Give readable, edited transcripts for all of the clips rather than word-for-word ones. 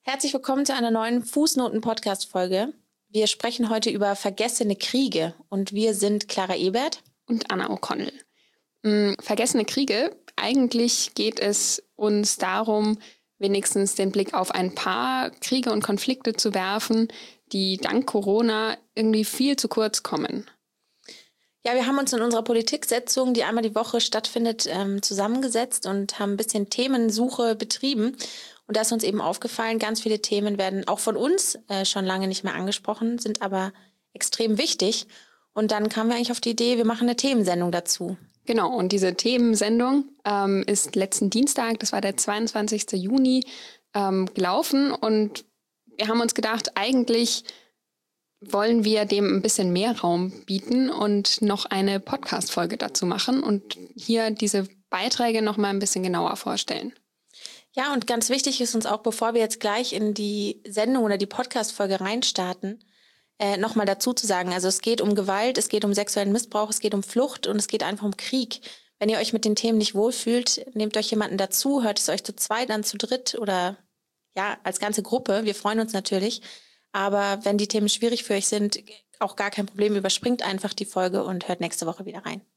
Herzlich willkommen zu einer neuen Fußnoten-Podcast-Folge. Wir sprechen heute über vergessene Kriege und wir sind Clara Ebert und Anna O'Connell. Vergessene Kriege, eigentlich geht es uns darum, wenigstens den Blick auf ein paar Kriege und Konflikte zu werfen, die dank Corona irgendwie viel zu kurz kommen. Ja, wir haben uns in unserer Politiksitzung, die einmal die Woche stattfindet, zusammengesetzt und haben ein bisschen Themensuche betrieben. Und da ist uns eben aufgefallen, ganz viele Themen werden auch von uns schon lange nicht mehr angesprochen, sind aber extrem wichtig. Und dann kamen wir eigentlich auf die Idee, wir machen eine Themensendung dazu. Genau, und diese Themensendung ist letzten Dienstag, das war der 22. Juni, gelaufen. Und wir haben uns gedacht, eigentlich wollen wir dem ein bisschen mehr Raum bieten und noch eine Podcast-Folge dazu machen und hier diese Beiträge noch mal ein bisschen genauer vorstellen. Ja, und ganz wichtig ist uns auch, bevor wir jetzt gleich in die Sendung oder die Podcast-Folge reinstarten, nochmal dazu zu sagen, also es geht um Gewalt, es geht um sexuellen Missbrauch, es geht um Flucht und es geht einfach um Krieg. Wenn ihr euch mit den Themen nicht wohlfühlt, nehmt euch jemanden dazu, hört es euch zu zweit an, zu dritt oder ja, als ganze Gruppe. Wir freuen uns natürlich. Aber wenn die Themen schwierig für euch sind, auch gar kein Problem, überspringt einfach die Folge und hört nächste Woche wieder rein.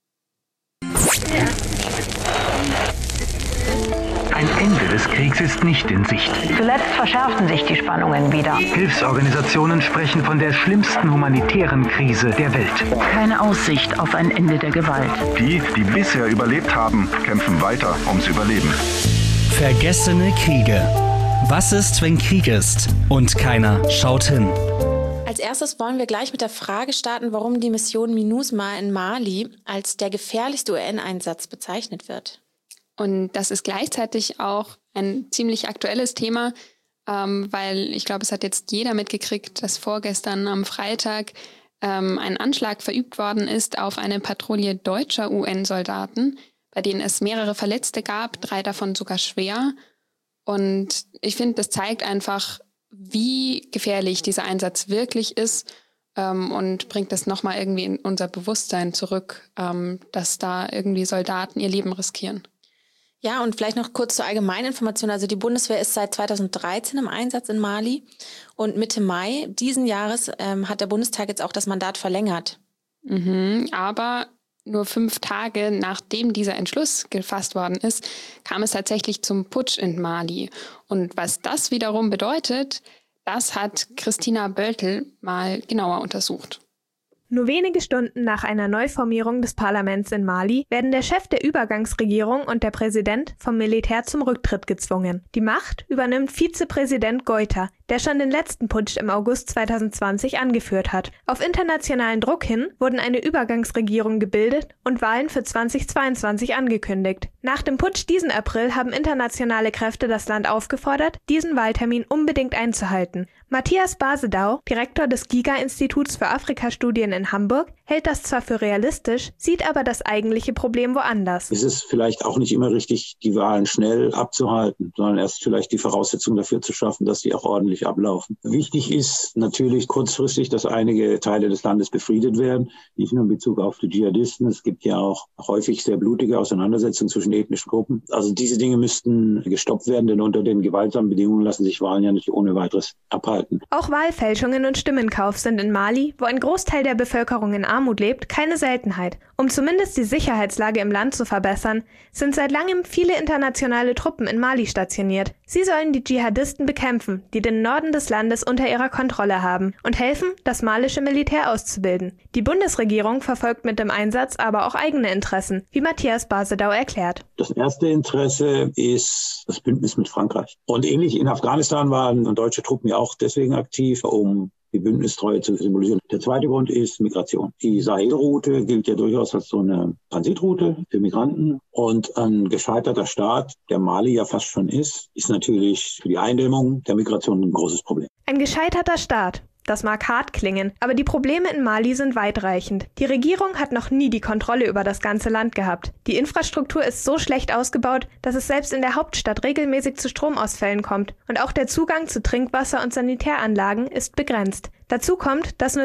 Ein Ende des Kriegs ist nicht in Sicht. Zuletzt verschärften sich die Spannungen wieder. Hilfsorganisationen sprechen von der schlimmsten humanitären Krise der Welt. Keine Aussicht auf ein Ende der Gewalt. Die, die bisher überlebt haben, kämpfen weiter ums Überleben. Vergessene Kriege. Was ist, wenn Krieg ist und keiner schaut hin? Als erstes wollen wir gleich mit der Frage starten, warum die Mission MINUSMA in Mali als der gefährlichste UN-Einsatz bezeichnet wird. Und das ist gleichzeitig auch ein ziemlich aktuelles Thema, weil ich glaube, es hat jetzt jeder mitgekriegt, dass vorgestern am Freitag ein Anschlag verübt worden ist auf eine Patrouille deutscher UN-Soldaten, bei denen es mehrere Verletzte gab, 3 davon sogar schwer. Und ich finde, das zeigt einfach, wie gefährlich dieser Einsatz wirklich ist und bringt das nochmal irgendwie in unser Bewusstsein zurück, dass da irgendwie Soldaten ihr Leben riskieren. Ja, und vielleicht noch kurz zur Allgemeininformation. Also die Bundeswehr ist seit 2013 im Einsatz in Mali und Mitte Mai diesen Jahres hat der Bundestag jetzt auch das Mandat verlängert. Aber nur 5 Tage nachdem dieser Entschluss gefasst worden ist, kam es tatsächlich zum Putsch in Mali. Und was das wiederum bedeutet, das hat Christina Böltel mal genauer untersucht. Nur wenige Stunden nach einer Neuformierung des Parlaments in Mali werden der Chef der Übergangsregierung und der Präsident vom Militär zum Rücktritt gezwungen. Die Macht übernimmt Vizepräsident Goïta, der schon den letzten Putsch im August 2020 angeführt hat. Auf internationalen Druck hin wurden eine Übergangsregierung gebildet und Wahlen für 2022 angekündigt. Nach dem Putsch diesen April haben internationale Kräfte das Land aufgefordert, diesen Wahltermin unbedingt einzuhalten. Matthias Basedau, Direktor des GIGA-Instituts für Afrikastudien in Hamburg, hält das zwar für realistisch, sieht aber das eigentliche Problem woanders. Es ist vielleicht auch nicht immer richtig, die Wahlen schnell abzuhalten, sondern erst vielleicht die Voraussetzungen dafür zu schaffen, dass die auch ordentlich ablaufen. Wichtig ist natürlich kurzfristig, dass einige Teile des Landes befriedet werden, nicht nur in Bezug auf die Dschihadisten. Es gibt ja auch häufig sehr blutige Auseinandersetzungen zwischen ethnischen Gruppen. Also diese Dinge müssten gestoppt werden, denn unter den gewaltsamen Bedingungen lassen sich Wahlen ja nicht ohne weiteres abhalten. Auch Wahlfälschungen und Stimmenkauf sind in Mali, wo ein Großteil der Bevölkerung in Armut lebt, keine Seltenheit. Um zumindest die Sicherheitslage im Land zu verbessern, sind seit langem viele internationale Truppen in Mali stationiert. Sie sollen die Dschihadisten bekämpfen, die den Norden des Landes unter ihrer Kontrolle haben, und helfen, das malische Militär auszubilden. Die Bundesregierung verfolgt mit dem Einsatz aber auch eigene Interessen, wie Matthias Basedau erklärt. Das erste Interesse ist das Bündnis mit Frankreich. Und ähnlich in Afghanistan waren deutsche Truppen ja auch deswegen aktiv, um die Bündnistreue zu symbolisieren. Der zweite Grund ist Migration. Die Sahelroute gilt ja durchaus als so eine Transitroute für Migranten. Und ein gescheiterter Staat, der Mali ja fast schon ist natürlich für die Eindämmung der Migration ein großes Problem. Ein gescheiterter Staat. Das mag hart klingen, aber die Probleme in Mali sind weitreichend. Die Regierung hat noch nie die Kontrolle über das ganze Land gehabt. Die Infrastruktur ist so schlecht ausgebaut, dass es selbst in der Hauptstadt regelmäßig zu Stromausfällen kommt. Und auch der Zugang zu Trinkwasser und Sanitäranlagen ist begrenzt. Dazu kommt, dass nur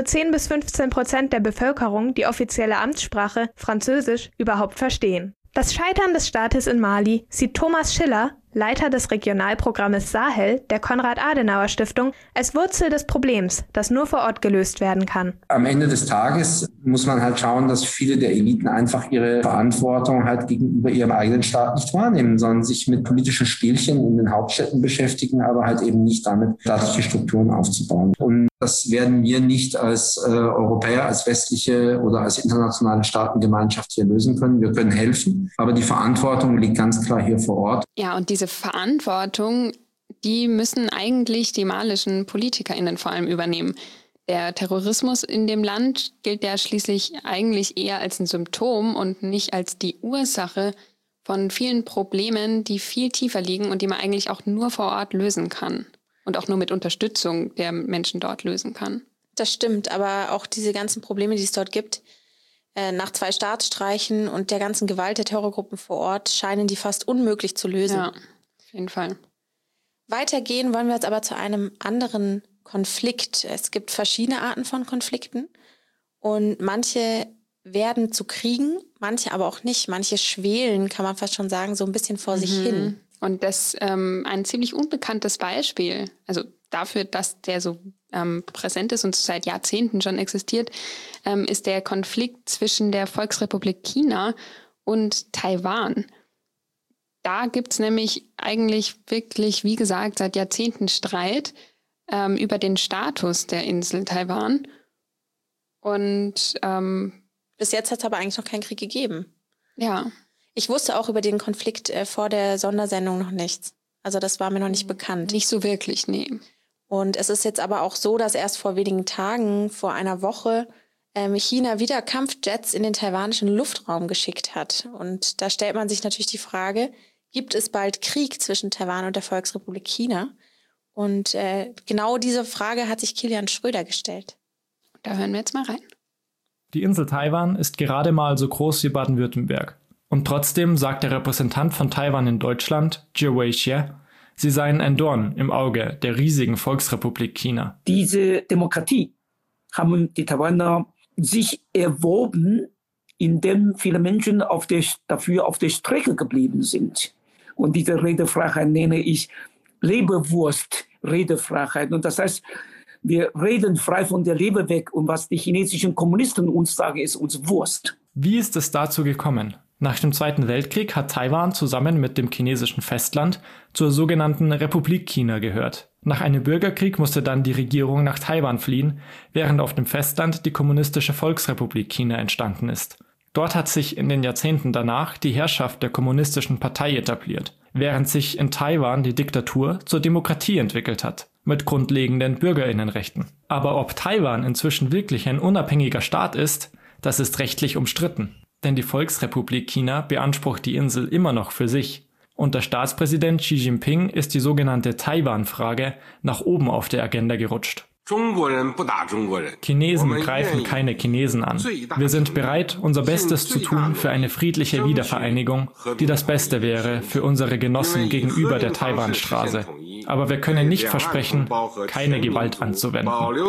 10-15% der Bevölkerung die offizielle Amtssprache, Französisch, überhaupt verstehen. Das Scheitern des Staates in Mali sieht Thomas Schiller, Leiter des Regionalprogrammes Sahel der Konrad-Adenauer-Stiftung, als Wurzel des Problems, das nur vor Ort gelöst werden kann. Am Ende des Tages muss man halt schauen, dass viele der Eliten einfach ihre Verantwortung halt gegenüber ihrem eigenen Staat nicht wahrnehmen, sondern sich mit politischen Spielchen in den Hauptstädten beschäftigen, aber halt eben nicht damit, staatliche Strukturen aufzubauen. Und das werden wir nicht als Europäer, als westliche oder als internationale Staatengemeinschaft hier lösen können. Wir können helfen, aber die Verantwortung liegt ganz klar hier vor Ort. Ja, und diese Verantwortung, die müssen eigentlich die malischen PolitikerInnen vor allem übernehmen. Der Terrorismus in dem Land gilt ja schließlich eigentlich eher als ein Symptom und nicht als die Ursache von vielen Problemen, die viel tiefer liegen und die man eigentlich auch nur vor Ort lösen kann. Und auch nur mit Unterstützung der Menschen dort lösen kann. Das stimmt, aber auch diese ganzen Probleme, die es dort gibt, nach 2 Staatsstreichen und der ganzen Gewalt der Terrorgruppen vor Ort, scheinen die fast unmöglich zu lösen. Ja, auf jeden Fall. Weitergehen wollen wir jetzt aber zu einem anderen Konflikt. Es gibt verschiedene Arten von Konflikten und manche werden zu Kriegen, manche aber auch nicht. Manche schwelen, kann man fast schon sagen, so ein bisschen vor sich hin. Und das ein ziemlich unbekanntes Beispiel, also dafür, dass der so präsent ist und seit Jahrzehnten schon existiert, ist der Konflikt zwischen der Volksrepublik China und Taiwan. Da gibt es nämlich eigentlich wirklich, wie gesagt, seit Jahrzehnten Streit über den Status der Insel Taiwan. Und bis jetzt hat es aber eigentlich noch keinen Krieg gegeben. Ja. Ich wusste auch über den Konflikt vor der Sondersendung noch nichts. Also das war mir noch nicht bekannt. Nicht so wirklich, nee. Und es ist jetzt aber auch so, dass erst vor wenigen Tagen, vor einer Woche, China wieder Kampfjets in den taiwanischen Luftraum geschickt hat. Und da stellt man sich natürlich die Frage, gibt es bald Krieg zwischen Taiwan und der Volksrepublik China? Und genau diese Frage hat sich Kilian Schröder gestellt. Da hören wir jetzt mal rein. Die Insel Taiwan ist gerade mal so groß wie Baden-Württemberg. Und trotzdem sagt der Repräsentant von Taiwan in Deutschland, Zhe Weixie, sie seien ein Dorn im Auge der riesigen Volksrepublik China. Diese Demokratie haben die Taiwaner sich erworben, indem viele Menschen dafür auf der Strecke geblieben sind. Und diese Redefreiheit nenne ich Leberwurst-Redefreiheit. Und das heißt, wir reden frei von der Leber weg. Und was die chinesischen Kommunisten uns sagen, ist uns Wurst. Wie ist es dazu gekommen? Nach dem Zweiten Weltkrieg hat Taiwan zusammen mit dem chinesischen Festland zur sogenannten Republik China gehört. Nach einem Bürgerkrieg musste dann die Regierung nach Taiwan fliehen, während auf dem Festland die kommunistische Volksrepublik China entstanden ist. Dort hat sich in den Jahrzehnten danach die Herrschaft der kommunistischen Partei etabliert, während sich in Taiwan die Diktatur zur Demokratie entwickelt hat, mit grundlegenden Bürgerinnenrechten. Aber ob Taiwan inzwischen wirklich ein unabhängiger Staat ist, das ist rechtlich umstritten. Denn die Volksrepublik China beansprucht die Insel immer noch für sich. Unter Staatspräsident Xi Jinping ist die sogenannte Taiwan-Frage nach oben auf der Agenda gerutscht. Chinesen greifen keine Chinesen an. Wir sind bereit, unser Bestes zu tun für eine friedliche Wiedervereinigung, die das Beste wäre für unsere Genossen gegenüber der Taiwanstraße. Aber wir können nicht versprechen, keine Gewalt anzuwenden.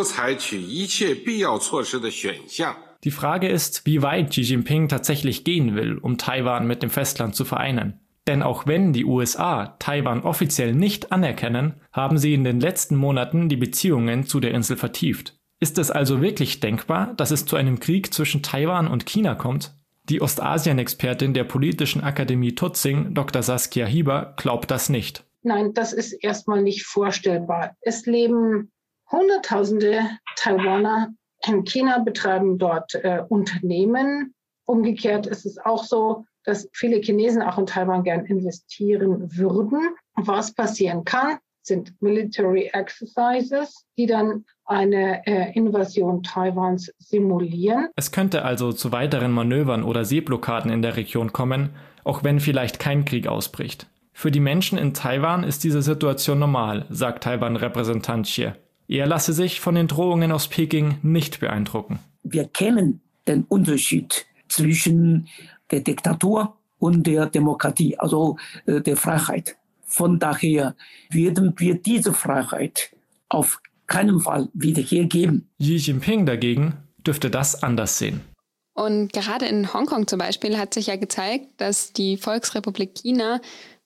Die Frage ist, wie weit Xi Jinping tatsächlich gehen will, um Taiwan mit dem Festland zu vereinen. Denn auch wenn die USA Taiwan offiziell nicht anerkennen, haben sie in den letzten Monaten die Beziehungen zu der Insel vertieft. Ist es also wirklich denkbar, dass es zu einem Krieg zwischen Taiwan und China kommt? Die Ostasien-Expertin der Politischen Akademie Tutzing, Dr. Saskia Hieber, glaubt das nicht. Nein, das ist erstmal nicht vorstellbar. Es leben Hunderttausende Taiwaner in China, betreiben dort Unternehmen. Umgekehrt ist es auch so, dass viele Chinesen auch in Taiwan gern investieren würden. Was passieren kann, sind Military Exercises, die dann eine Invasion Taiwans simulieren. Es könnte also zu weiteren Manövern oder Seeblockaden in der Region kommen, auch wenn vielleicht kein Krieg ausbricht. Für die Menschen in Taiwan ist diese Situation normal, sagt Taiwan-Repräsentant Xie. Er lasse sich von den Drohungen aus Peking nicht beeindrucken. Wir kennen den Unterschied zwischen der Diktatur und der Demokratie, also der Freiheit. Von daher werden wir diese Freiheit auf keinen Fall wieder hergeben. Xi Jinping dagegen dürfte das anders sehen. Und gerade in Hongkong zum Beispiel hat sich ja gezeigt, dass die Volksrepublik China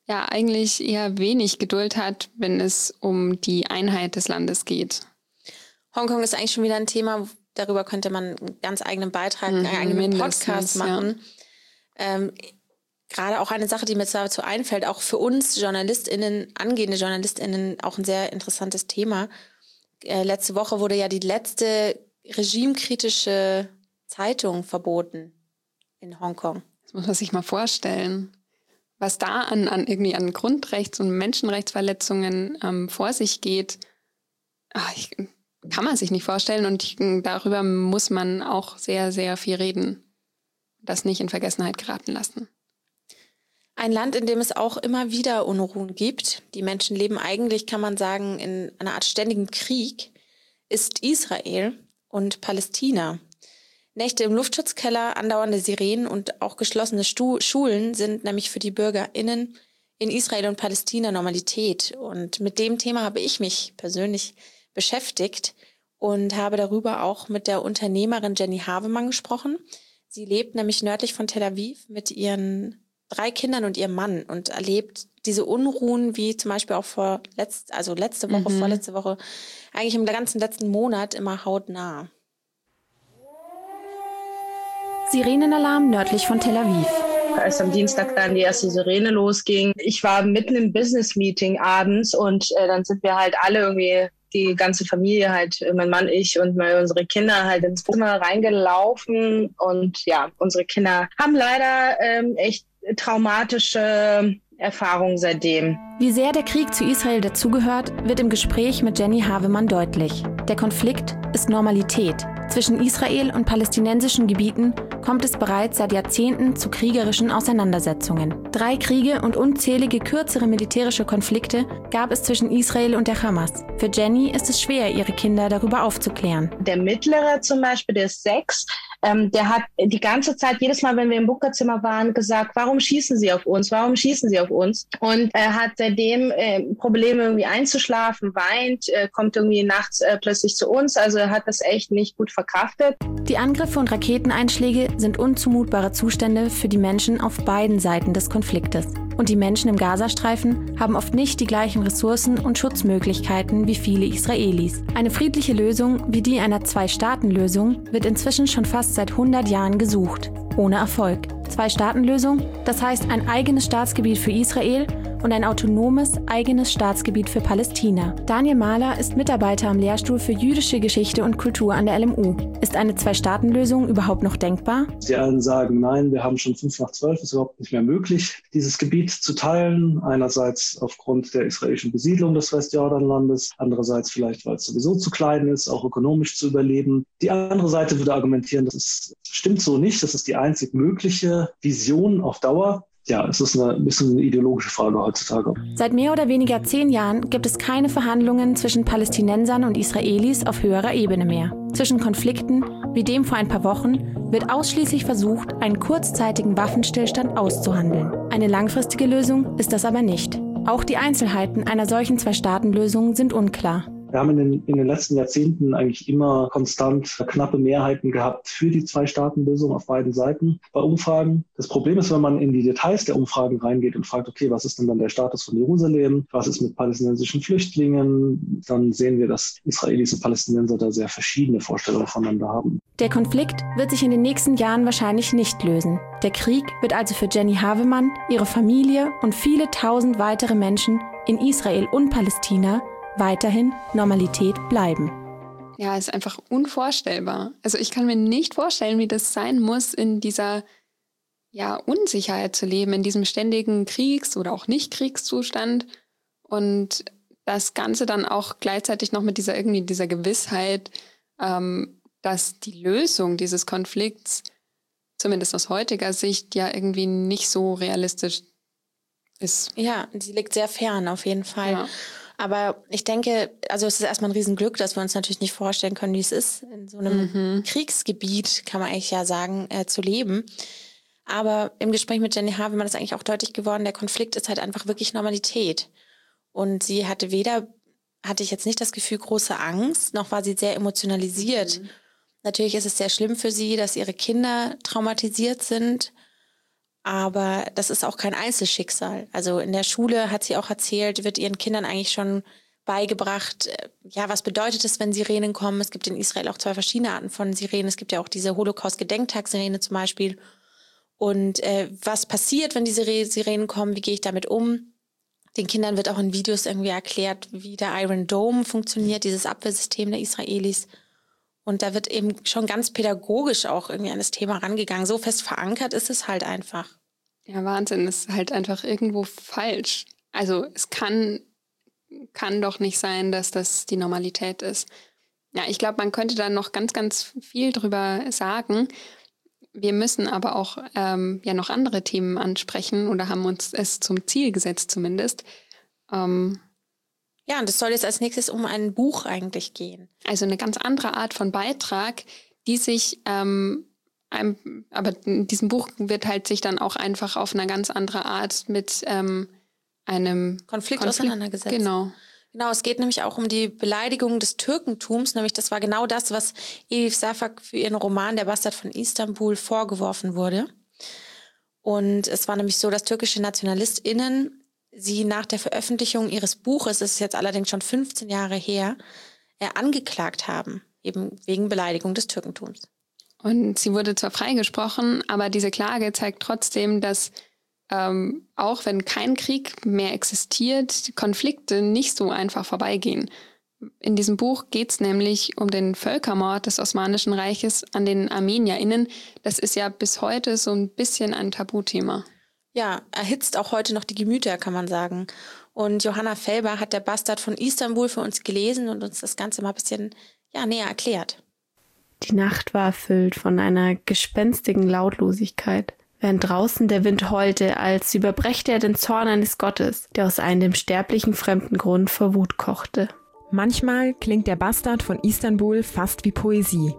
ja eigentlich eher wenig Geduld hat, wenn es um die Einheit des Landes geht. Hongkong ist eigentlich schon wieder ein Thema, darüber könnte man einen ganz eigenen Beitrag, einen eigenen Podcast machen. Ja. Gerade auch eine Sache, die mir dazu einfällt, auch für uns JournalistInnen, angehende JournalistInnen, auch ein sehr interessantes Thema. Letzte Woche wurde ja die letzte regimekritische Zeitung verboten in Hongkong. Das muss man sich mal vorstellen, was da an Grundrechts- und Menschenrechtsverletzungen vor sich geht. Kann man sich nicht vorstellen und darüber muss man auch sehr, sehr viel reden. Das nicht in Vergessenheit geraten lassen. Ein Land, in dem es auch immer wieder Unruhen gibt. Die Menschen leben eigentlich, kann man sagen, in einer Art ständigem Krieg, ist Israel und Palästina. Nächte im Luftschutzkeller, andauernde Sirenen und auch geschlossene Schulen sind nämlich für die BürgerInnen in Israel und Palästina Normalität. Und mit dem Thema habe ich mich persönlich beschäftigt und habe darüber auch mit der Unternehmerin Jenny Havemann gesprochen. Sie lebt nämlich nördlich von Tel Aviv mit ihren 3 Kindern und ihrem Mann und erlebt diese Unruhen wie zum Beispiel auch vorletzte Woche, eigentlich im ganzen letzten Monat immer hautnah. Sirenenalarm nördlich von Tel Aviv. Als am Dienstag dann die erste Sirene losging, ich war mitten im Business-Meeting abends und dann sind wir halt alle irgendwie, die ganze Familie halt, mein Mann, ich und unsere Kinder halt ins Zimmer reingelaufen und ja, unsere Kinder haben leider echt traumatische Erfahrungen seitdem. Wie sehr der Krieg zu Israel dazugehört, wird im Gespräch mit Jenny Havemann deutlich. Der Konflikt ist Normalität. Zwischen Israel und palästinensischen Gebieten kommt es bereits seit Jahrzehnten zu kriegerischen Auseinandersetzungen. 3 Kriege und unzählige kürzere militärische Konflikte gab es zwischen Israel und der Hamas. Für Jenny ist es schwer, ihre Kinder darüber aufzuklären. Der Mittlere zum Beispiel, der ist 6, der hat die ganze Zeit, jedes Mal, wenn wir im Bunkerzimmer waren, gesagt, warum schießen Sie auf uns? Warum schießen Sie auf uns? Und er hat seitdem Probleme irgendwie einzuschlafen, weint, kommt irgendwie nachts plötzlich zu uns. Also er hat das echt nicht gut verkraftet. Die Angriffe und Raketeneinschläge sind unzumutbare Zustände für die Menschen auf beiden Seiten des Konfliktes. Und die Menschen im Gazastreifen haben oft nicht die gleichen Ressourcen und Schutzmöglichkeiten wie viele Israelis. Eine friedliche Lösung wie die einer 2-Staaten-Lösung wird inzwischen schon fast seit 100 Jahren gesucht. Ohne Erfolg. 2-Staaten-Lösung, das heißt ein eigenes Staatsgebiet für Israel und ein autonomes, eigenes Staatsgebiet für Palästina. Daniel Mahler ist Mitarbeiter am Lehrstuhl für jüdische Geschichte und Kultur an der LMU. Ist eine 2-Staaten-Lösung überhaupt noch denkbar? Die einen sagen, nein, wir haben schon 5 nach 12, es ist überhaupt nicht mehr möglich, dieses Gebiet zu teilen. Einerseits aufgrund der israelischen Besiedlung des Westjordanlandes, andererseits vielleicht, weil es sowieso zu klein ist, auch ökonomisch zu überleben. Die andere Seite würde argumentieren, das stimmt so nicht, das ist die einzig mögliche Vision auf Dauer. Ja, es ist ein bisschen eine ideologische Frage heutzutage. Seit mehr oder weniger 10 Jahren gibt es keine Verhandlungen zwischen Palästinensern und Israelis auf höherer Ebene mehr. Zwischen Konflikten, wie dem vor ein paar Wochen, wird ausschließlich versucht, einen kurzzeitigen Waffenstillstand auszuhandeln. Eine langfristige Lösung ist das aber nicht. Auch die Einzelheiten einer solchen 2-Staaten-Lösung sind unklar. Wir haben in den letzten Jahrzehnten eigentlich immer konstant knappe Mehrheiten gehabt für die 2-Staaten-Lösung auf beiden Seiten bei Umfragen. Das Problem ist, wenn man in die Details der Umfragen reingeht und fragt, okay, was ist denn dann der Status von Jerusalem? Was ist mit palästinensischen Flüchtlingen? Dann sehen wir, dass Israelis und Palästinenser da sehr verschiedene Vorstellungen voneinander haben. Der Konflikt wird sich in den nächsten Jahren wahrscheinlich nicht lösen. Der Krieg wird also für Jenny Havemann, ihre Familie und viele tausend weitere Menschen in Israel und Palästina weiterhin Normalität bleiben. Ja, ist einfach unvorstellbar. Also ich kann mir nicht vorstellen, wie das sein muss, in dieser Unsicherheit zu leben, in diesem ständigen Kriegs- oder auch Nicht-Kriegszustand und das Ganze dann auch gleichzeitig noch mit dieser Gewissheit, dass die Lösung dieses Konflikts, zumindest aus heutiger Sicht, ja irgendwie nicht so realistisch ist. Ja, sie liegt sehr fern auf jeden Fall. Ja. Aber ich denke, also es ist erstmal ein Riesenglück, dass wir uns natürlich nicht vorstellen können, wie es ist, in so einem Kriegsgebiet, kann man eigentlich ja sagen, zu leben. Aber im Gespräch mit Jenny Havemann ist eigentlich auch deutlich geworden, der Konflikt ist halt einfach wirklich Normalität. Und sie hatte ich jetzt nicht das Gefühl, große Angst, noch war sie sehr emotionalisiert. Natürlich ist es sehr schlimm für sie, dass ihre Kinder traumatisiert sind. Aber das ist auch kein Einzelschicksal. Also in der Schule, hat sie auch erzählt, wird ihren Kindern eigentlich schon beigebracht, ja, was bedeutet es, wenn Sirenen kommen? Es gibt in Israel auch 2 verschiedene Arten von Sirenen. Es gibt ja auch diese Holocaust-Gedenktag-Sirene zum Beispiel. Und was passiert, wenn diese Sirenen kommen? Wie gehe ich damit um? Den Kindern wird auch in Videos irgendwie erklärt, wie der Iron Dome funktioniert, dieses Abwehrsystem der Israelis. Und da wird eben schon ganz pädagogisch auch irgendwie an das Thema rangegangen. So fest verankert ist es halt einfach. Ja, Wahnsinn, ist halt einfach irgendwo falsch. Also es kann doch nicht sein, dass das die Normalität ist. Ja, ich glaube, man könnte da noch ganz, ganz viel drüber sagen. Wir müssen aber auch ja noch andere Themen ansprechen oder haben uns es zum Ziel gesetzt zumindest. Ja, und es soll jetzt als nächstes um ein Buch eigentlich gehen. Also eine ganz andere Art von Beitrag, die sich, aber in diesem Buch wird halt sich dann auch einfach auf eine ganz andere Art mit einem Konflikt auseinandergesetzt. Genau, es geht nämlich auch um die Beleidigung des Türkentums. Nämlich das war genau das, was Elif Shafak für ihren Roman Der Bastard von Istanbul vorgeworfen wurde. Und es war nämlich so, dass türkische NationalistInnen sie nach der Veröffentlichung ihres Buches, das ist jetzt allerdings schon 15 Jahre her, angeklagt haben, eben wegen Beleidigung des Türkentums. Und sie wurde zwar freigesprochen, aber diese Klage zeigt trotzdem, dass auch wenn kein Krieg mehr existiert, Konflikte nicht so einfach vorbeigehen. In diesem Buch geht es nämlich um den Völkermord des Osmanischen Reiches an den ArmenierInnen. Das ist ja bis heute so ein bisschen ein Tabuthema. Ja, erhitzt auch heute noch die Gemüter, kann man sagen. Und Johanna Felber hat Der Bastard von Istanbul für uns gelesen und uns das Ganze mal ein bisschen näher erklärt. Die Nacht war erfüllt von einer gespenstigen Lautlosigkeit, während draußen der Wind heulte, als überbrächte er den Zorn eines Gottes, der aus einem dem sterblichen fremden Grund vor Wut kochte. Manchmal klingt Der Bastard von Istanbul fast wie Poesie.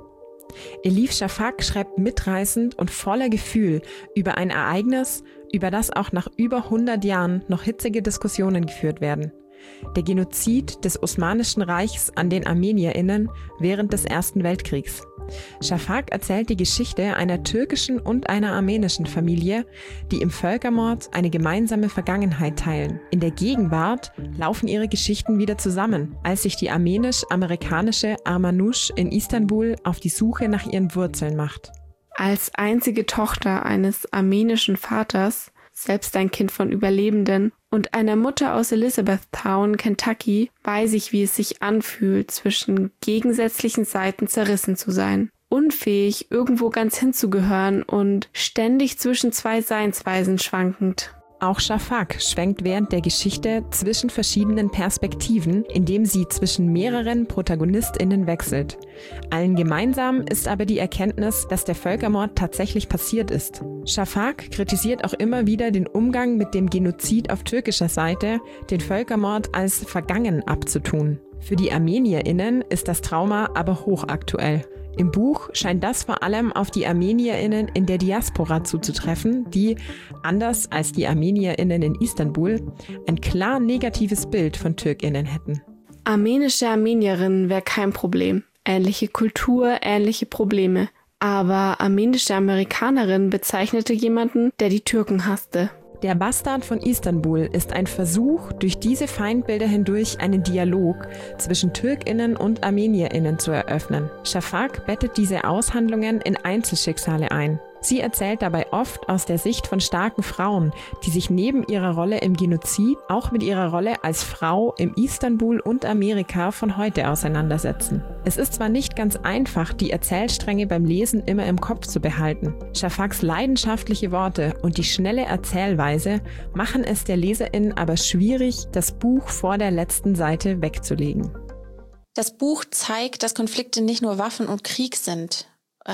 Elif Shafak schreibt mitreißend und voller Gefühl über ein Ereignis, über das auch nach über 100 Jahren noch hitzige Diskussionen geführt werden. Der Genozid des Osmanischen Reichs an den ArmenierInnen während des Ersten Weltkriegs. Shafak erzählt die Geschichte einer türkischen und einer armenischen Familie, die im Völkermord eine gemeinsame Vergangenheit teilen. In der Gegenwart laufen ihre Geschichten wieder zusammen, als sich die armenisch-amerikanische Armanoush in Istanbul auf die Suche nach ihren Wurzeln macht. Als einzige Tochter eines armenischen Vaters, selbst ein Kind von Überlebenden, und einer Mutter aus Elizabethtown, Kentucky, weiß ich, wie es sich anfühlt, zwischen gegensätzlichen Seiten zerrissen zu sein. Unfähig, irgendwo ganz hinzugehören und ständig zwischen 2 Seinsweisen schwankend. Auch Shafak schwenkt während der Geschichte zwischen verschiedenen Perspektiven, indem sie zwischen mehreren ProtagonistInnen wechselt. Allen gemeinsam ist aber die Erkenntnis, dass der Völkermord tatsächlich passiert ist. Shafak kritisiert auch immer wieder den Umgang mit dem Genozid auf türkischer Seite, den Völkermord als vergangen abzutun. Für die ArmenierInnen ist das Trauma aber hochaktuell. Im Buch scheint das vor allem auf die ArmenierInnen in der Diaspora zuzutreffen, die, anders als die ArmenierInnen in Istanbul, ein klar negatives Bild von TürkInnen hätten. Armenische Armenierinnen wäre kein Problem. Ähnliche Kultur, ähnliche Probleme. Aber armenische Amerikanerin bezeichnete jemanden, der die Türken hasste. Der Bastard von Istanbul ist ein Versuch, durch diese Feindbilder hindurch einen Dialog zwischen TürkInnen und ArmenierInnen zu eröffnen. Shafak bettet diese Aushandlungen in Einzelschicksale ein. Sie erzählt dabei oft aus der Sicht von starken Frauen, die sich neben ihrer Rolle im Genozid auch mit ihrer Rolle als Frau im Istanbul und Amerika von heute auseinandersetzen. Es ist zwar nicht ganz einfach, die Erzählstränge beim Lesen immer im Kopf zu behalten. Shafaks leidenschaftliche Worte und die schnelle Erzählweise machen es der Leserin aber schwierig, das Buch vor der letzten Seite wegzulegen. Das Buch zeigt, dass Konflikte nicht nur Waffen und Krieg sind,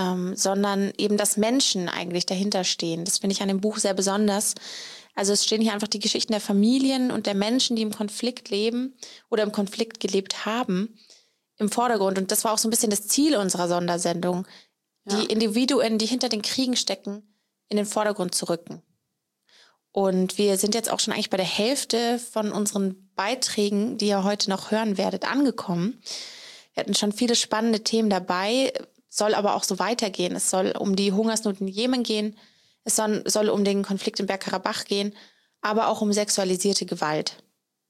sondern eben, dass Menschen eigentlich dahinter stehen. Das finde ich an dem Buch sehr besonders. Also es stehen hier einfach die Geschichten der Familien und der Menschen, die im Konflikt leben oder im Konflikt gelebt haben, im Vordergrund. Und das war auch so ein bisschen das Ziel unserer Sondersendung, die Individuen, die hinter den Kriegen stecken, in den Vordergrund zu rücken. Und wir sind jetzt auch schon eigentlich bei der Hälfte von unseren Beiträgen, die ihr heute noch hören werdet, angekommen. Wir hatten schon viele spannende Themen dabei, soll aber auch so weitergehen. Es soll um die Hungersnot in Jemen gehen. Es soll um den Konflikt in Bergkarabach gehen, aber auch um sexualisierte Gewalt.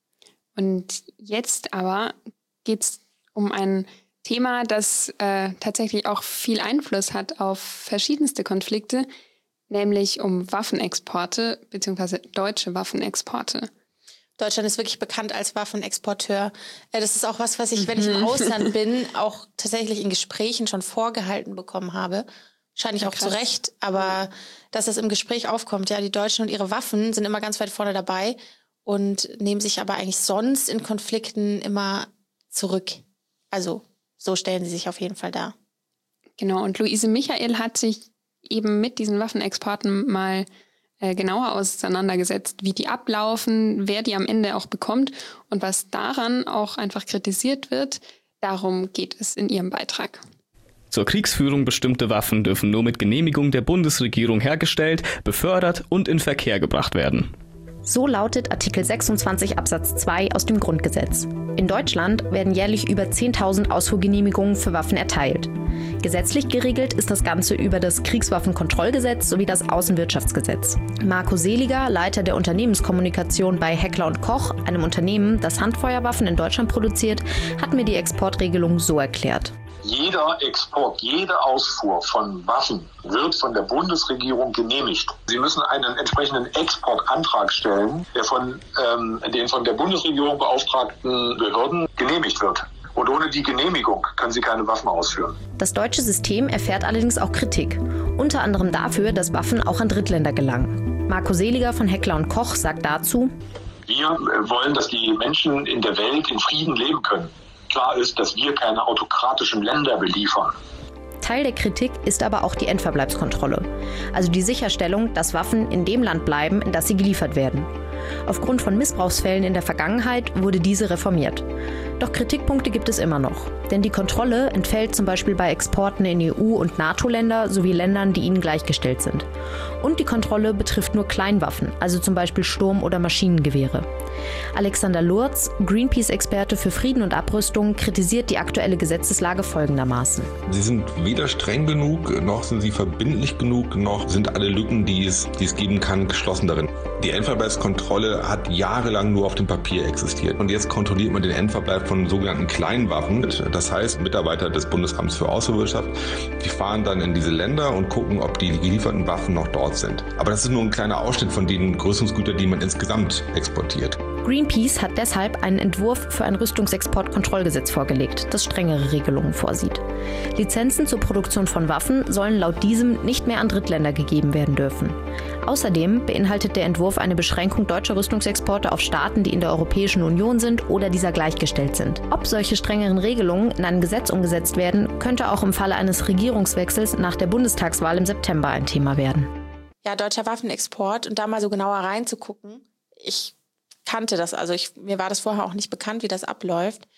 Und jetzt aber geht es um ein Thema, das tatsächlich auch viel Einfluss hat auf verschiedenste Konflikte, nämlich um Waffenexporte bzw. deutsche Waffenexporte. Deutschland ist wirklich bekannt als Waffenexporteur. Das ist auch was ich, wenn ich im Ausland bin, auch tatsächlich in Gesprächen schon vorgehalten bekommen habe. Wahrscheinlich auch zu Recht, aber dass das im Gespräch aufkommt, ja, die Deutschen und ihre Waffen sind immer ganz weit vorne dabei und nehmen sich aber eigentlich sonst in Konflikten immer zurück. Also so stellen sie sich auf jeden Fall dar. Genau, und Luise Michael hat sich eben mit diesen Waffenexporten mal genauer auseinandergesetzt, wie die ablaufen, wer die am Ende auch bekommt und was daran auch einfach kritisiert wird. Darum geht es in ihrem Beitrag. Zur Kriegsführung bestimmte Waffen dürfen nur mit Genehmigung der Bundesregierung hergestellt, befördert und in Verkehr gebracht werden. So lautet Artikel 26 Absatz 2 aus dem Grundgesetz. In Deutschland werden jährlich über 10.000 Ausfuhrgenehmigungen für Waffen erteilt. Gesetzlich geregelt ist das Ganze über das Kriegswaffenkontrollgesetz sowie das Außenwirtschaftsgesetz. Marco Seliger, Leiter der Unternehmenskommunikation bei Heckler & Koch, einem Unternehmen, das Handfeuerwaffen in Deutschland produziert, hat mir die Exportregelung so erklärt. Jeder Export, jede Ausfuhr von Waffen wird von der Bundesregierung genehmigt. Sie müssen einen entsprechenden Exportantrag stellen, der von den von der Bundesregierung beauftragten Behörden genehmigt wird. Und ohne die Genehmigung können sie keine Waffen ausführen. Das deutsche System erfährt allerdings auch Kritik. Unter anderem dafür, dass Waffen auch an Drittländer gelangen. Marco Seliger von Heckler & Koch sagt dazu: Wir wollen, dass die Menschen in der Welt in Frieden leben können. Klar ist, dass wir keine autokratischen Länder beliefern. Teil der Kritik ist aber auch die Endverbleibskontrolle, also die Sicherstellung, dass Waffen in dem Land bleiben, in das sie geliefert werden. Aufgrund von Missbrauchsfällen in der Vergangenheit wurde diese reformiert. Doch Kritikpunkte gibt es immer noch, denn die Kontrolle entfällt zum Beispiel bei Exporten in EU- und NATO-Länder sowie Ländern, die ihnen gleichgestellt sind. Und die Kontrolle betrifft nur Kleinwaffen, also zum Beispiel Sturm- oder Maschinengewehre. Alexander Lurz, Greenpeace-Experte für Frieden und Abrüstung, kritisiert die aktuelle Gesetzeslage folgendermaßen. Sie sind weder streng genug, noch sind sie verbindlich genug, noch sind alle Lücken, die es geben kann, geschlossen darin. Die Endverbleibskontrolle hat jahrelang nur auf dem Papier existiert. Und jetzt kontrolliert man den Endverbleib von sogenannten Kleinwaffen. Das heißt, Mitarbeiter des Bundesamts für Außenwirtschaft, die fahren dann in diese Länder und gucken, ob die gelieferten Waffen noch dort sind. Aber das ist nur ein kleiner Ausschnitt von den Rüstungsgütern, die man insgesamt exportiert. Greenpeace hat deshalb einen Entwurf für ein Rüstungsexportkontrollgesetz vorgelegt, das strengere Regelungen vorsieht. Lizenzen zur Produktion von Waffen sollen laut diesem nicht mehr an Drittländer gegeben werden dürfen. Außerdem beinhaltet der Entwurf eine Beschränkung deutscher Rüstungsexporte auf Staaten, die in der Europäischen Union sind oder dieser gleichgestellt sind. Ob solche strengeren Regelungen in ein Gesetz umgesetzt werden, könnte auch im Falle eines Regierungswechsels nach der Bundestagswahl im September ein Thema werden. Ja, deutscher Waffenexport und da mal so genauer reinzugucken. Ich kannte das, also mir war das vorher auch nicht bekannt, wie das abläuft.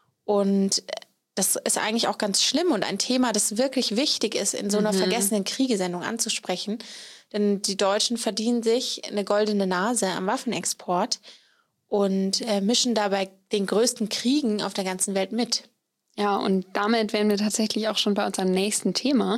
Und das ist eigentlich auch ganz schlimm und ein Thema, das wirklich wichtig ist, in so einer vergessenen Kriegesendung anzusprechen. Denn die Deutschen verdienen sich eine goldene Nase am Waffenexport und mischen dabei den größten Kriegen auf der ganzen Welt mit. Ja, und damit wären wir tatsächlich auch schon bei unserem nächsten Thema.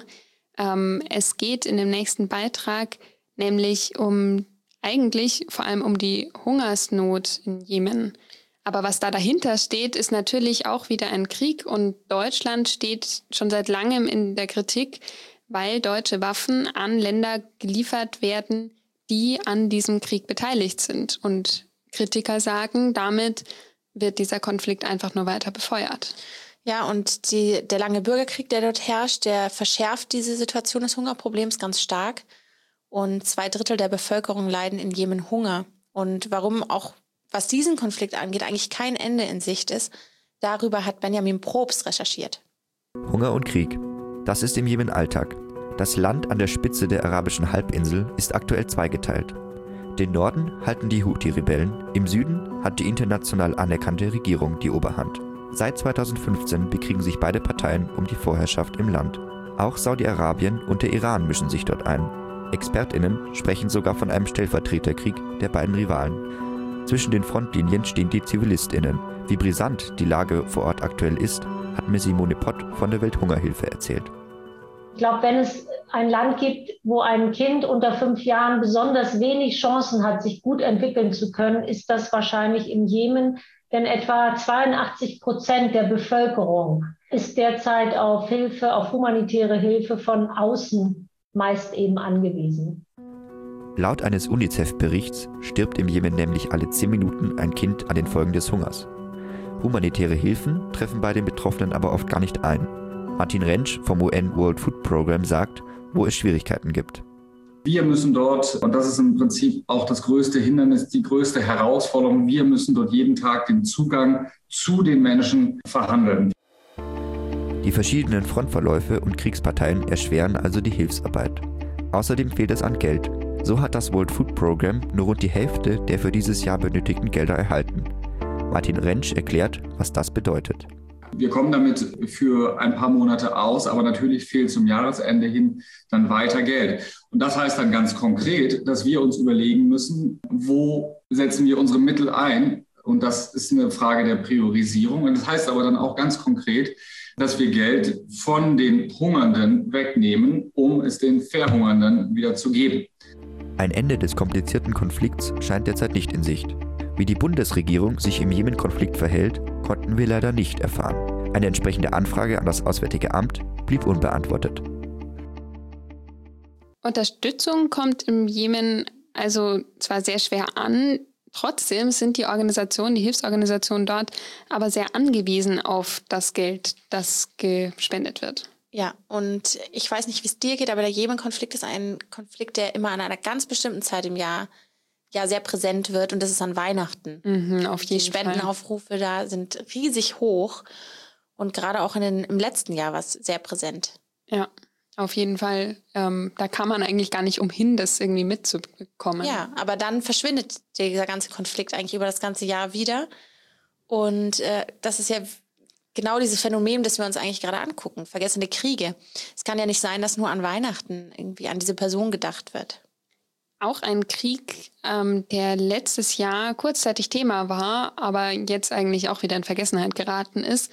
Es geht in dem nächsten Beitrag nämlich eigentlich vor allem um die Hungersnot in Jemen. Aber was da dahinter steht, ist natürlich auch wieder ein Krieg und Deutschland steht schon seit langem in der Kritik, weil deutsche Waffen an Länder geliefert werden, die an diesem Krieg beteiligt sind. Und Kritiker sagen, damit wird dieser Konflikt einfach nur weiter befeuert. Ja, und der lange Bürgerkrieg, der dort herrscht, der verschärft diese Situation des Hungerproblems ganz stark. Und 2/3 der Bevölkerung leiden in Jemen Hunger. Und warum auch, was diesen Konflikt angeht, eigentlich kein Ende in Sicht ist, darüber hat Benjamin Probst recherchiert. Hunger und Krieg. Das ist im Jemen Alltag. Das Land an der Spitze der arabischen Halbinsel ist aktuell zweigeteilt. Den Norden halten die Houthi-Rebellen, im Süden hat die international anerkannte Regierung die Oberhand. Seit 2015 bekriegen sich beide Parteien um die Vorherrschaft im Land. Auch Saudi-Arabien und der Iran mischen sich dort ein. ExpertInnen sprechen sogar von einem Stellvertreterkrieg der beiden Rivalen. Zwischen den Frontlinien stehen die ZivilistInnen. Wie brisant die Lage vor Ort aktuell ist, hat mir Simone Pott von der Welthungerhilfe erzählt. Ich glaube, wenn es ein Land gibt, wo ein Kind unter 5 Jahren besonders wenig Chancen hat, sich gut entwickeln zu können, ist das wahrscheinlich im Jemen. Denn etwa 82% der Bevölkerung ist derzeit auf Hilfe, auf humanitäre Hilfe von außen meist eben angewiesen. Laut eines UNICEF-Berichts stirbt im Jemen nämlich alle 10 Minuten ein Kind an den Folgen des Hungers. Humanitäre Hilfen treffen bei den Betroffenen aber oft gar nicht ein. Martin Rentsch vom UN World Food Program sagt, wo es Schwierigkeiten gibt. Wir müssen dort, und das ist im Prinzip auch das größte Hindernis, die größte Herausforderung, wir müssen dort jeden Tag den Zugang zu den Menschen verhandeln. Die verschiedenen Frontverläufe und Kriegsparteien erschweren also die Hilfsarbeit. Außerdem fehlt es an Geld. So hat das World Food Program nur rund die Hälfte der für dieses Jahr benötigten Gelder erhalten. Martin Rentsch erklärt, was das bedeutet. Wir kommen damit für ein paar Monate aus, aber natürlich fehlt zum Jahresende hin dann weiter Geld. Und das heißt dann ganz konkret, dass wir uns überlegen müssen, wo setzen wir unsere Mittel ein? Und das ist eine Frage der Priorisierung. Und das heißt aber dann auch ganz konkret, dass wir Geld von den Hungernden wegnehmen, um es den Verhungernden wieder zu geben. Ein Ende des komplizierten Konflikts scheint derzeit nicht in Sicht. Wie die Bundesregierung sich im Jemen-Konflikt verhält, konnten wir leider nicht erfahren. Eine entsprechende Anfrage an das Auswärtige Amt blieb unbeantwortet. Unterstützung kommt im Jemen also zwar sehr schwer an, trotzdem sind die Hilfsorganisationen dort aber sehr angewiesen auf das Geld, das gespendet wird. Ja, und ich weiß nicht, wie es dir geht, aber der Jemen-Konflikt ist ein Konflikt, der immer an einer ganz bestimmten Zeit im Jahr sehr präsent wird, und das ist an Weihnachten. Auf jeden Die Spendenaufrufe da sind riesig hoch und gerade auch im letzten Jahr war es sehr präsent. Ja, auf jeden Fall. Da kann man eigentlich gar nicht umhin, das irgendwie mitzubekommen. Ja, aber dann verschwindet dieser ganze Konflikt eigentlich über das ganze Jahr wieder, und das ist ja genau dieses Phänomen, das wir uns eigentlich gerade angucken, vergessene Kriege. Es kann ja nicht sein, dass nur an Weihnachten irgendwie an diese Person gedacht wird. Auch ein Krieg, der letztes Jahr kurzzeitig Thema war, aber jetzt eigentlich auch wieder in Vergessenheit geraten ist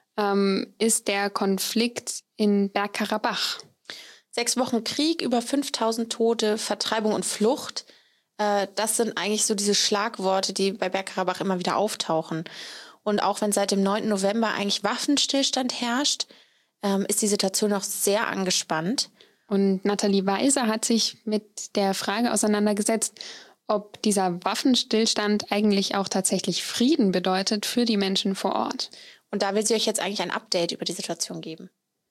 der Konflikt in Bergkarabach. 6 Wochen Krieg, über 5000 Tote, Vertreibung und Flucht. Das sind eigentlich so diese Schlagworte, die bei Bergkarabach immer wieder auftauchen. Und auch wenn seit dem 9. November eigentlich Waffenstillstand herrscht, ist die Situation noch sehr angespannt. Und Nathalie Weiser hat sich mit der Frage auseinandergesetzt, ob dieser Waffenstillstand eigentlich auch tatsächlich Frieden bedeutet für die Menschen vor Ort. Und da will sie euch jetzt eigentlich ein Update über die Situation geben.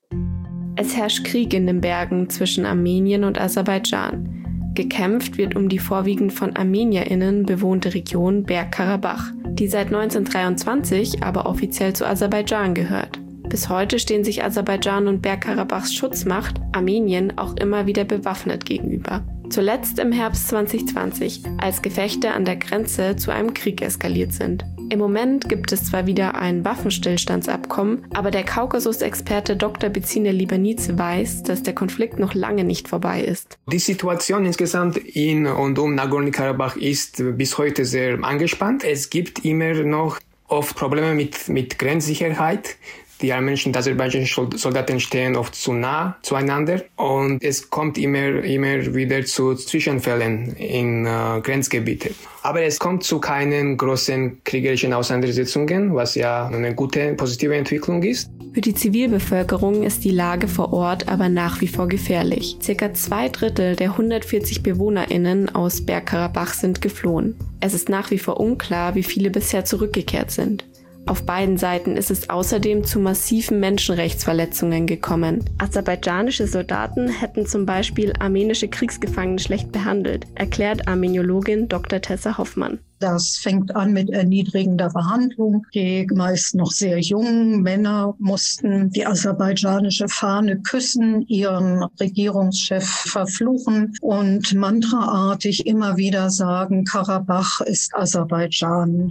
Es herrscht Krieg in den Bergen zwischen Armenien und Aserbaidschan. Gekämpft wird um die vorwiegend von ArmenierInnen bewohnte Region Bergkarabach, die seit 1923 aber offiziell zu Aserbaidschan gehört. Bis heute stehen sich Aserbaidschan und Bergkarabachs Schutzmacht Armenien auch immer wieder bewaffnet gegenüber. Zuletzt im Herbst 2020, als Gefechte an der Grenze zu einem Krieg eskaliert sind. Im Moment gibt es zwar wieder ein Waffenstillstandsabkommen, aber der Kaukasus-Experte Dr. Bezine Libanice weiß, dass der Konflikt noch lange nicht vorbei ist. Die Situation insgesamt in und um Nagorno-Karabach ist bis heute sehr angespannt. Es gibt immer noch oft Probleme mit Grenzsicherheit. Die armenischen und aserbaidschanischen Soldaten stehen oft zu nah zueinander und es kommt immer wieder zu Zwischenfällen in Grenzgebiete. Aber es kommt zu keinen großen kriegerischen Auseinandersetzungen, was ja eine gute, positive Entwicklung ist. Für die Zivilbevölkerung ist die Lage vor Ort aber nach wie vor gefährlich. Circa 2/3 der 140 BewohnerInnen aus Bergkarabach sind geflohen. Es ist nach wie vor unklar, wie viele bisher zurückgekehrt sind. Auf beiden Seiten ist es außerdem zu massiven Menschenrechtsverletzungen gekommen. Aserbaidschanische Soldaten hätten zum Beispiel armenische Kriegsgefangene schlecht behandelt, erklärt Armeniologin Dr. Tessa Hoffmann. Das fängt an mit erniedrigender Behandlung. Die meist noch sehr jungen Männer mussten die aserbaidschanische Fahne küssen, ihren Regierungschef verfluchen und mantraartig immer wieder sagen, Karabach ist Aserbaidschan.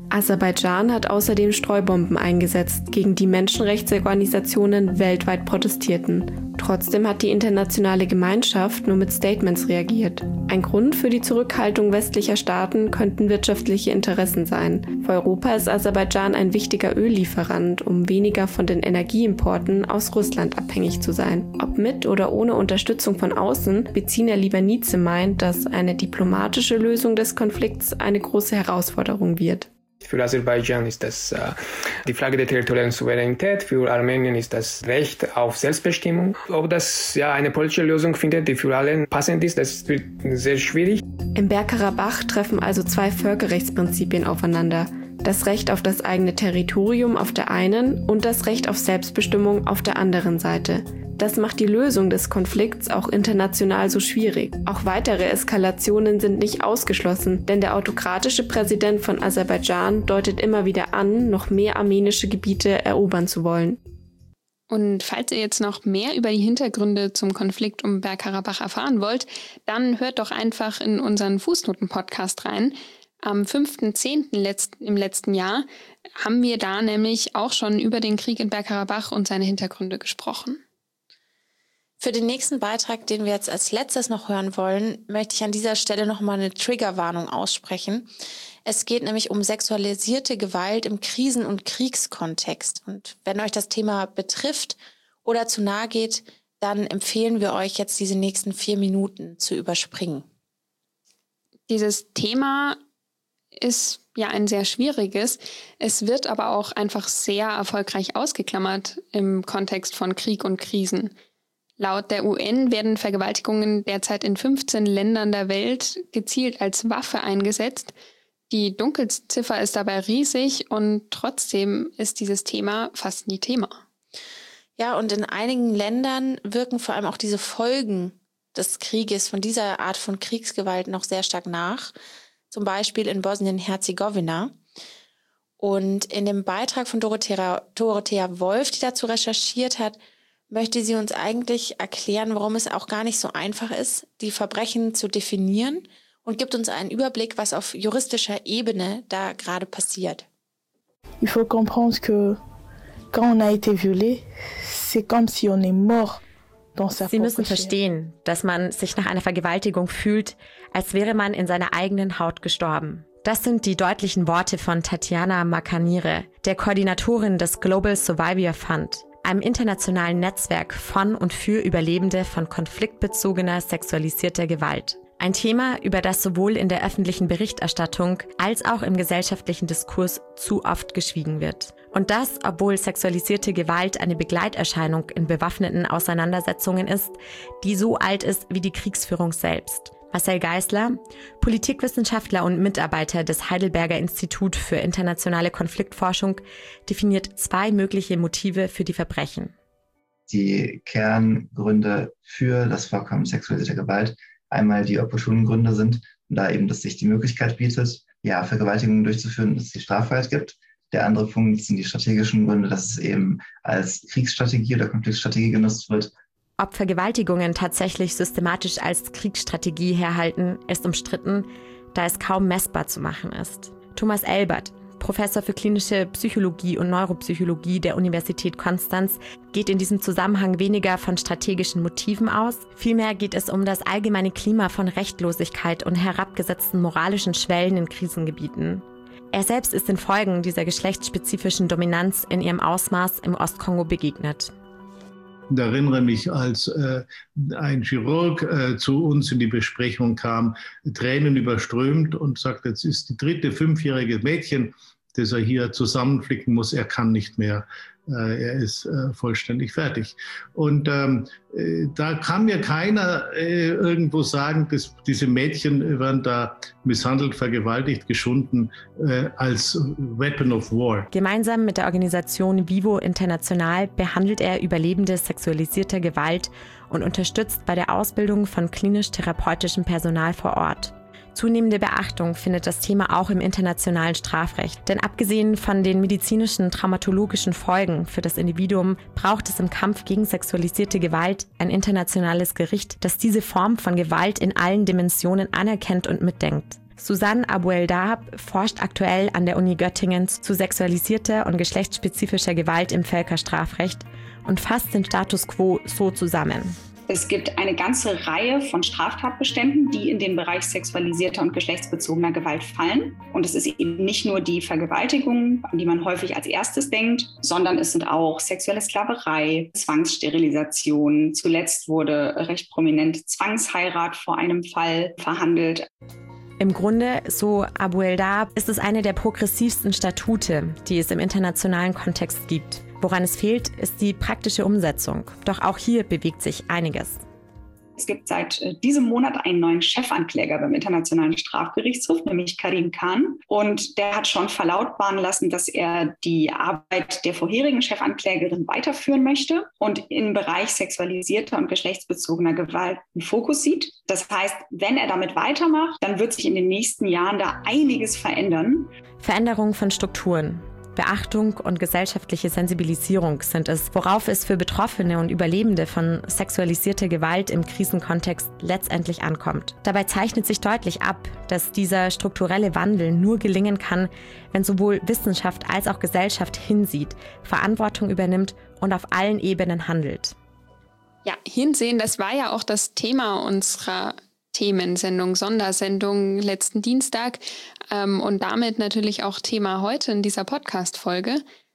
Aserbaidschan hat außerdem Streubomben eingesetzt, gegen die Menschenrechtsorganisationen weltweit protestierten. Trotzdem hat die internationale Gemeinschaft nur mit Statements reagiert. Ein Grund für die Zurückhaltung westlicher Staaten könnten wirtschaftliche Interessen sein. Für Europa ist Aserbaidschan ein wichtiger Öllieferant, um weniger von den Energieimporten aus Russland abhängig zu sein. Ob mit oder ohne Unterstützung von außen, Bezina Libanice meint, dass eine diplomatische Lösung des Konflikts eine große Herausforderung wird. Für Aserbaidschan ist das die Frage der territorialen Souveränität, für Armenien ist das Recht auf Selbstbestimmung. Ob das eine politische Lösung findet, die für alle passend ist, das wird sehr schwierig. Im Bergkarabach treffen also zwei Völkerrechtsprinzipien aufeinander. Das Recht auf das eigene Territorium auf der einen und das Recht auf Selbstbestimmung auf der anderen Seite. Das macht die Lösung des Konflikts auch international so schwierig. Auch weitere Eskalationen sind nicht ausgeschlossen, denn der autokratische Präsident von Aserbaidschan deutet immer wieder an, noch mehr armenische Gebiete erobern zu wollen. Und falls ihr jetzt noch mehr über die Hintergründe zum Konflikt um Bergkarabach erfahren wollt, dann hört doch einfach in unseren Fußnoten-Podcast rein. Am 5.10. im letzten Jahr haben wir da nämlich auch schon über den Krieg in Bergkarabach und seine Hintergründe gesprochen. Für den nächsten Beitrag, den wir jetzt als letztes noch hören wollen, möchte ich an dieser Stelle nochmal eine Triggerwarnung aussprechen. Es geht nämlich um sexualisierte Gewalt im Krisen- und Kriegskontext. Und wenn euch das Thema betrifft oder zu nahe geht, dann empfehlen wir euch jetzt diese nächsten 4 Minuten zu überspringen. Dieses Thema ist ja ein sehr schwieriges. Es wird aber auch einfach sehr erfolgreich ausgeklammert im Kontext von Krieg und Krisen. Laut der UN werden Vergewaltigungen derzeit in 15 Ländern der Welt gezielt als Waffe eingesetzt. Die Dunkelziffer ist dabei riesig und trotzdem ist dieses Thema fast nie Thema. Ja, und in einigen Ländern wirken vor allem auch diese Folgen des Krieges, von dieser Art von Kriegsgewalt noch sehr stark nach. Zum Beispiel in Bosnien-Herzegowina. Und in dem Beitrag von Dorothea Wolf, die dazu recherchiert hat, möchte sie uns eigentlich erklären, warum es auch gar nicht so einfach ist, die Verbrechen zu definieren und gibt uns einen Überblick, was auf juristischer Ebene da gerade passiert. Il faut comprendre que quand on a été violé, c'est comme si on est mort. Sie müssen verstehen, dass man sich nach einer Vergewaltigung fühlt, als wäre man in seiner eigenen Haut gestorben. Das sind die deutlichen Worte von Tatjana Makanire, der Koordinatorin des Global Survivor Fund, einem internationalen Netzwerk von und für Überlebende von konfliktbezogener sexualisierter Gewalt. Ein Thema, über das sowohl in der öffentlichen Berichterstattung als auch im gesellschaftlichen Diskurs zu oft geschwiegen wird. Und das, obwohl sexualisierte Gewalt eine Begleiterscheinung in bewaffneten Auseinandersetzungen ist, die so alt ist wie die Kriegsführung selbst. Marcel Geisler, Politikwissenschaftler und Mitarbeiter des Heidelberger Institut für internationale Konfliktforschung, definiert 2 mögliche Motive für die Verbrechen. Die Kerngründe für das Vorkommen sexualisierter Gewalt einmal die opportunen Gründe sind, da eben, dass sich die Möglichkeit bietet, Vergewaltigungen durchzuführen, dass es die Straffreiheit gibt. Der andere Punkt sind die strategischen Gründe, dass es eben als Kriegsstrategie oder Konfliktstrategie genutzt wird. Ob Vergewaltigungen tatsächlich systematisch als Kriegsstrategie herhalten, ist umstritten, da es kaum messbar zu machen ist. Thomas Elbert, Professor für klinische Psychologie und Neuropsychologie der Universität Konstanz, geht in diesem Zusammenhang weniger von strategischen Motiven aus. Vielmehr geht es um das allgemeine Klima von Rechtlosigkeit und herabgesetzten moralischen Schwellen in Krisengebieten. Er selbst ist den Folgen dieser geschlechtsspezifischen Dominanz in ihrem Ausmaß im Ostkongo begegnet. Ich erinnere mich, als ein Chirurg zu uns in die Besprechung kam, Tränen überströmt und sagte, jetzt ist die 3., 5-jährige Mädchen, das er hier zusammenflicken muss, er kann nicht mehr. Er ist vollständig fertig. Und da kann mir keiner irgendwo sagen, dass diese Mädchen werden da misshandelt, vergewaltigt, geschunden als Weapon of War. Gemeinsam mit der Organisation Vivo International behandelt er Überlebende sexualisierter Gewalt und unterstützt bei der Ausbildung von klinisch-therapeutischem Personal vor Ort. Zunehmende Beachtung findet das Thema auch im internationalen Strafrecht. Denn abgesehen von den medizinischen, traumatologischen Folgen für das Individuum braucht es im Kampf gegen sexualisierte Gewalt ein internationales Gericht, das diese Form von Gewalt in allen Dimensionen anerkennt und mitdenkt. Susanne Aboueldahab forscht aktuell an der Uni Göttingen zu sexualisierter und geschlechtsspezifischer Gewalt im Völkerstrafrecht und fasst den Status quo so zusammen. Es gibt eine ganze Reihe von Straftatbeständen, die in den Bereich sexualisierter und geschlechtsbezogener Gewalt fallen. Und es ist eben nicht nur die Vergewaltigung, an die man häufig als erstes denkt, sondern es sind auch sexuelle Sklaverei, Zwangssterilisation. Zuletzt wurde recht prominent Zwangsheirat vor einem Fall verhandelt. Im Grunde, so Aboueldahab, ist es eine der progressivsten Statute, die es im internationalen Kontext gibt. Woran es fehlt, ist die praktische Umsetzung. Doch auch hier bewegt sich einiges. Es gibt seit diesem Monat einen neuen Chefankläger beim Internationalen Strafgerichtshof, nämlich Karim Khan. Und der hat schon verlautbaren lassen, dass er die Arbeit der vorherigen Chefanklägerin weiterführen möchte und im Bereich sexualisierter und geschlechtsbezogener Gewalt einen Fokus sieht. Das heißt, wenn er damit weitermacht, dann wird sich in den nächsten Jahren da einiges verändern. Veränderung von Strukturen. Beachtung und gesellschaftliche Sensibilisierung sind es, worauf es für Betroffene und Überlebende von sexualisierter Gewalt im Krisenkontext letztendlich ankommt. Dabei zeichnet sich deutlich ab, dass dieser strukturelle Wandel nur gelingen kann, wenn sowohl Wissenschaft als auch Gesellschaft hinsieht, Verantwortung übernimmt und auf allen Ebenen handelt. Ja, hinsehen, das war ja auch das Thema unserer Themensendung, Sondersendung letzten Dienstag und damit natürlich auch Thema heute in dieser Podcast-Folge.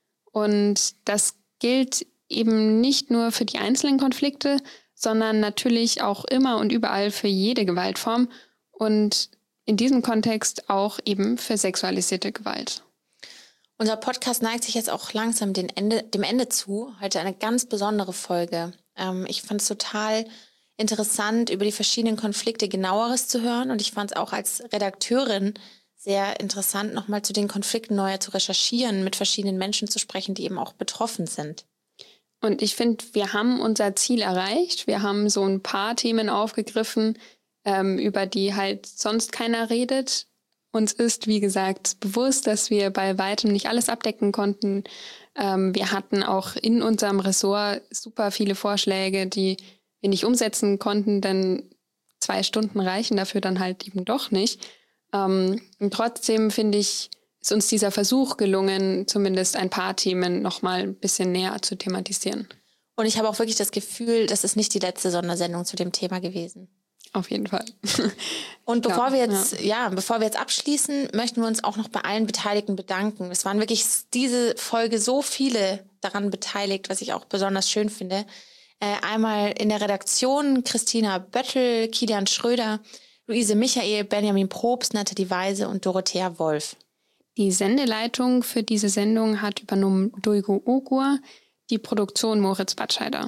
Und das gilt eben nicht nur für die einzelnen Konflikte, sondern natürlich auch immer und überall für jede Gewaltform und in diesem Kontext auch eben für sexualisierte Gewalt. Unser Podcast neigt sich jetzt auch langsam dem Ende zu. Heute eine ganz besondere Folge. Ich fand es total interessant, über die verschiedenen Konflikte genaueres zu hören. Und ich fand es auch als Redakteurin sehr interessant, nochmal zu den Konflikten neuer zu recherchieren, mit verschiedenen Menschen zu sprechen, die eben auch betroffen sind. Und ich finde, wir haben unser Ziel erreicht. Wir haben so ein paar Themen aufgegriffen, über die halt sonst keiner redet. Uns ist, wie gesagt, bewusst, dass wir bei weitem nicht alles abdecken konnten. Wir hatten auch in unserem Ressort super viele Vorschläge, die wir nicht umsetzen konnten, denn 2 Stunden reichen dafür dann halt eben doch nicht. Und trotzdem finde ich, ist uns dieser Versuch gelungen, zumindest ein paar Themen nochmal ein bisschen näher zu thematisieren. Und ich habe auch wirklich das Gefühl, das ist nicht die letzte Sondersendung zu dem Thema gewesen. Auf jeden Fall. Und bevor wir jetzt abschließen, möchten wir uns auch noch bei allen Beteiligten bedanken. Es waren wirklich diese Folge so viele daran beteiligt, was ich auch besonders schön finde. Einmal in der Redaktion Christina Böttl, Kilian Schröder, Luise Michael, Benjamin Probst, Nathalie Weise und Dorothea Wolf. Die Sendeleitung für diese Sendung hat übernommen Duygu Ogur, die Produktion Moritz Batscheider.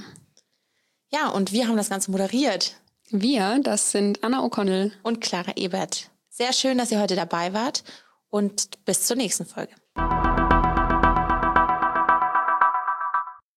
Ja, und wir haben das Ganze moderiert. Wir, das sind Anna O'Connell und Clara Ebert. Sehr schön, dass ihr heute dabei wart und bis zur nächsten Folge.